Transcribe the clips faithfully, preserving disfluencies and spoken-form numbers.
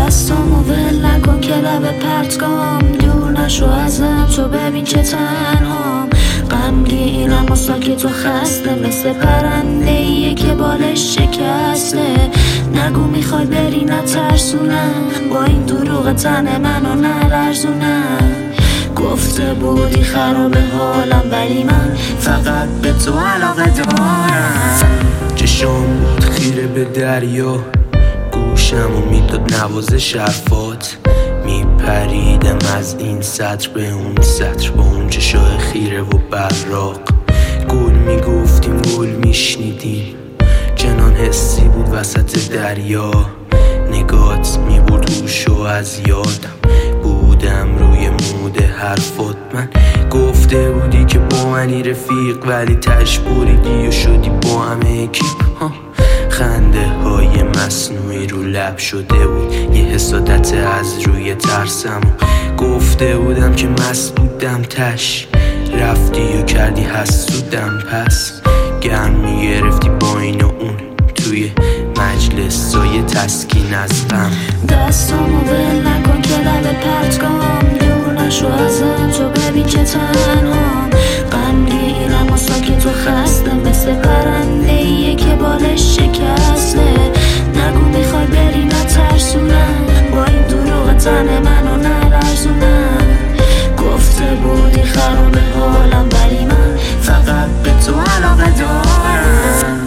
دستامو ول نکن که لب پرتگام دور نشو ازم، تو ببین که تنهام غمگینم و ساکت و خسته، مثل پرنده ایه که بالش شکسته. نگو میخوای بری نترسونم، با این دروغ تن منو نلرزونم. گفته بودی خراب حالم ولی من فقط به تو علاقه دارم. چشام بود خیره به دریا، گوشم و میداد نوازش حرفات. میپریدم از این سطر به اون سطر با اون چشای خیره و براق. گل میگفتیم گل میشنیدیم، چنان حسی بود وسط دریا. نگات میبرد هوشو از یادم، بودم روی مود حرفات. من گفته بودی که با منی رفیق، ولی تش بریدی و شدی با همه اکیپ. خنده های مصنوعی رو لب شده بود، یه حسادت از روی ترسم. گفته بودم که مست بودم تش رفتی و کردی حسودم. پس گرم میگرفتی با این و اون توی مجلس سایه تسکین از غم. دستامو ول نکن که لب پرتگام دور نشو ازم، تو ببین که تنهام غمگینم و ساکت و خسته، مثل پرنده ایه که بالش شکسته. نگو میخوای بری نترسونم، با این دروغ تن منو نلرزونم. گفته بودی خراب حالم ولی من فقط به تو علاقه دارم.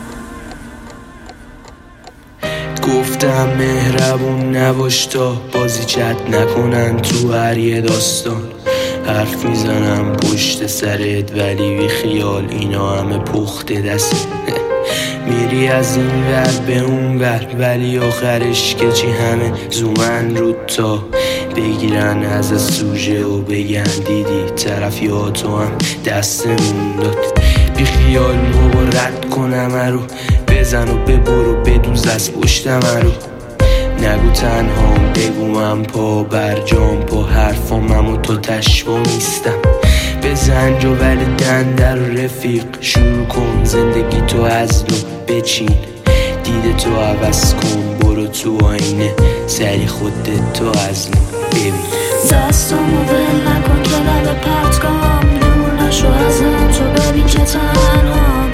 گفتم مهربون نباش تا بازی چت نکنن تو هر یه داستان. حرف میزنم پشت سرت ولی بی خیال اینا همه پخته دست. میری از این ور به اون ور ولی آخرش که چی همه زومن رو تا بگیرن از سوژه و بگن دیدی طرفیاتو هم دستمون داد. بی خیال بابا رد کنم رو، بزن و ببر و بدوز از پشتم رو. نگو تنهام بگو من پا بر جام، پا حرفام و تو تشوا نیستم. بزن جو ولی دندر رفیق، شروع کن زندگی تو از نو بچین. دیده تو عوض کن، برو تو آینه سری خودت تو از نو ببین. دستامو ول نکن که لب پرتگام دور نشو ازم، تو ببین که تنهام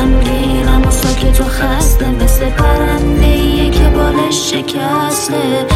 غمگینم و ساکت و خسته، مثل پرنده ایه که بالش شکسته.